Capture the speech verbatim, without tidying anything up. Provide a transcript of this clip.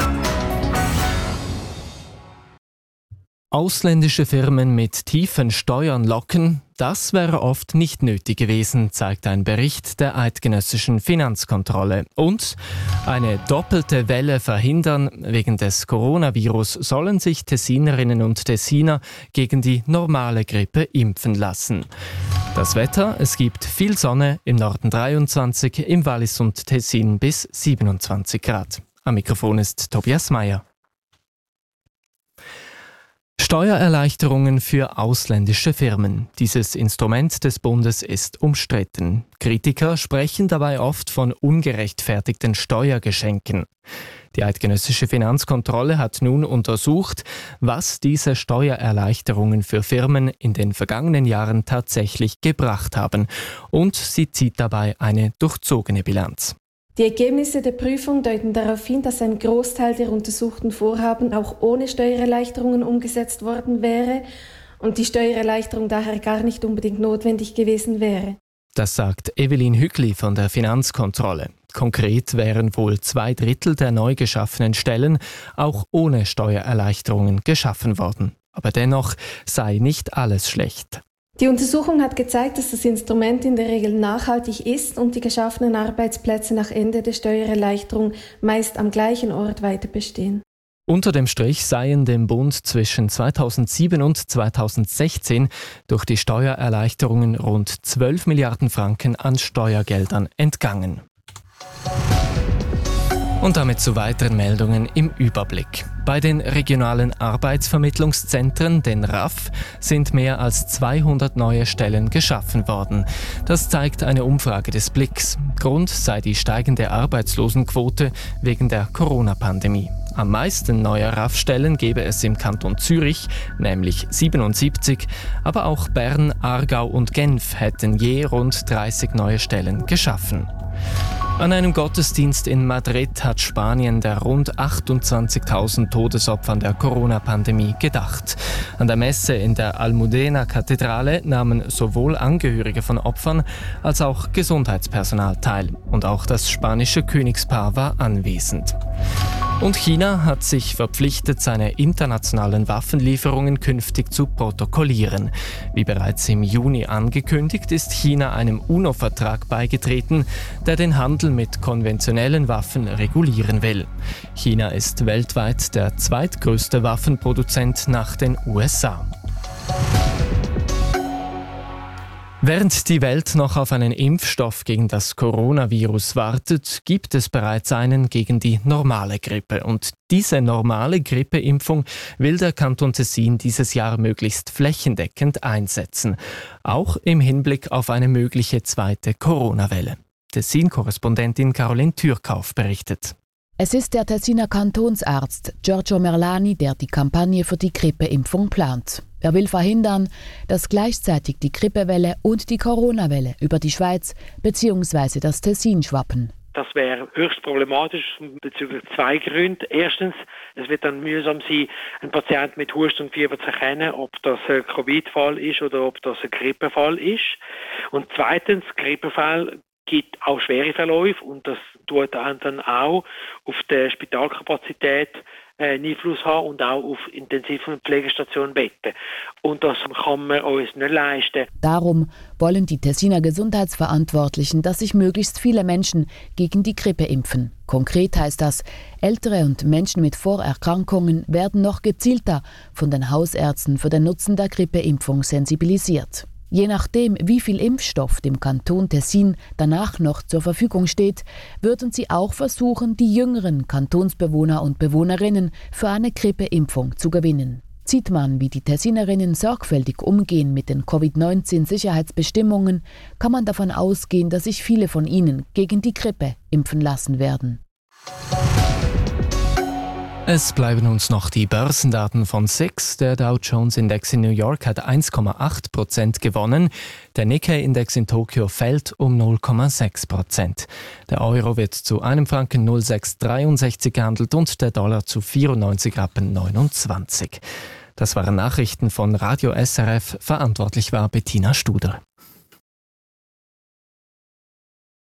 Ausländische Firmen mit tiefen Steuern locken, das wäre oft nicht nötig gewesen, zeigt ein Bericht der eidgenössischen Finanzkontrolle. Und eine doppelte Welle verhindern. Wegen des Coronavirus sollen sich Tessinerinnen und Tessiner gegen die normale Grippe impfen lassen. Das Wetter, es gibt viel Sonne, im Norden dreiundzwanzig, im Wallis und Tessin bis siebenundzwanzig Grad. Am Mikrofon ist Tobias Meyer. Steuererleichterungen für ausländische Firmen. Dieses Instrument des Bundes ist umstritten. Kritiker sprechen dabei oft von ungerechtfertigten Steuergeschenken. Die eidgenössische Finanzkontrolle hat nun untersucht, was diese Steuererleichterungen für Firmen in den vergangenen Jahren tatsächlich gebracht haben. Und sie zieht dabei eine durchzogene Bilanz. Die Ergebnisse der Prüfung deuten darauf hin, dass ein Großteil der untersuchten Vorhaben auch ohne Steuererleichterungen umgesetzt worden wäre und die Steuererleichterung daher gar nicht unbedingt notwendig gewesen wäre. Das sagt Evelyn Hückli von der Finanzkontrolle. Konkret wären wohl zwei Drittel der neu geschaffenen Stellen auch ohne Steuererleichterungen geschaffen worden. Aber dennoch sei nicht alles schlecht. Die Untersuchung hat gezeigt, dass das Instrument in der Regel nachhaltig ist und die geschaffenen Arbeitsplätze nach Ende der Steuererleichterung meist am gleichen Ort weiter bestehen. Unter dem Strich seien dem Bund zwischen zweitausendsieben und zweitausendsechzehn durch die Steuererleichterungen rund zwölf Milliarden Franken an Steuergeldern entgangen. Und damit zu weiteren Meldungen im Überblick. Bei den regionalen Arbeitsvermittlungszentren, den R A F, sind mehr als zweihundert neue Stellen geschaffen worden. Das zeigt eine Umfrage des Blicks. Grund sei die steigende Arbeitslosenquote wegen der Corona-Pandemie. Am meisten neue R A F-Stellen gebe es im Kanton Zürich, nämlich siebenundsiebzig, aber auch Bern, Aargau und Genf hätten je rund dreißig neue Stellen geschaffen. An einem Gottesdienst in Madrid hat Spanien der rund achtundzwanzigtausend Todesopfern der Corona-Pandemie gedacht. An der Messe in der Almudena-Kathedrale nahmen sowohl Angehörige von Opfern als auch Gesundheitspersonal teil. Und auch das spanische Königspaar war anwesend. Und China hat sich verpflichtet, seine internationalen Waffenlieferungen künftig zu protokollieren. Wie bereits im Juni angekündigt, ist China einem UNO-Vertrag beigetreten, der den Handel mit konventionellen Waffen regulieren will. China ist weltweit der zweitgrößte Waffenproduzent nach den U S A. Während die Welt noch auf einen Impfstoff gegen das Coronavirus wartet, gibt es bereits einen gegen die normale Grippe. Und diese normale Grippeimpfung will der Kanton Tessin dieses Jahr möglichst flächendeckend einsetzen. Auch im Hinblick auf eine mögliche zweite Corona-Welle. Tessin-Korrespondentin Caroline Türkauf berichtet. Es ist der Tessiner Kantonsarzt Giorgio Merlani, der die Kampagne für die Grippeimpfung plant. Er will verhindern, dass gleichzeitig die Grippewelle und die Corona-Welle über die Schweiz bzw. das Tessin schwappen. Das wäre höchst problematisch bezüglich zwei Gründen. Erstens, es wird dann mühsam sein, einen Patienten mit Husten und Fieber zu erkennen, ob das ein Covid-Fall ist oder ob das ein Grippefall ist. Und zweitens, Grippefall gibt auch schwere Verläufe und das tut dann auch auf die Spitalkapazität einen Einfluss haben und auch auf Intensiv- und Pflegestationen Betten. Und das kann man uns nicht leisten. Darum wollen die Tessiner Gesundheitsverantwortlichen, dass sich möglichst viele Menschen gegen die Grippe impfen. Konkret heißt das, Ältere und Menschen mit Vorerkrankungen werden noch gezielter von den Hausärzten für den Nutzen der Grippeimpfung sensibilisiert. Je nachdem, wie viel Impfstoff dem Kanton Tessin danach noch zur Verfügung steht, würden sie auch versuchen, die jüngeren Kantonsbewohner und Bewohnerinnen für eine Grippeimpfung zu gewinnen. Sieht man, wie die Tessinerinnen sorgfältig umgehen mit den Covid neunzehn Sicherheitsbestimmungen, kann man davon ausgehen, dass sich viele von ihnen gegen die Grippe impfen lassen werden. Es bleiben uns noch die Börsendaten von S I X. Der Dow Jones Index in New York hat eins Komma acht Prozent gewonnen. Der Nikkei Index in Tokio fällt um null Komma sechs Prozent. Der Euro wird zu einem Franken null Komma sechs dreiundsechzig gehandelt und der Dollar zu vierundneunzig Rappen neunundzwanzig. Das waren Nachrichten von Radio S R F. Verantwortlich war Bettina Studer.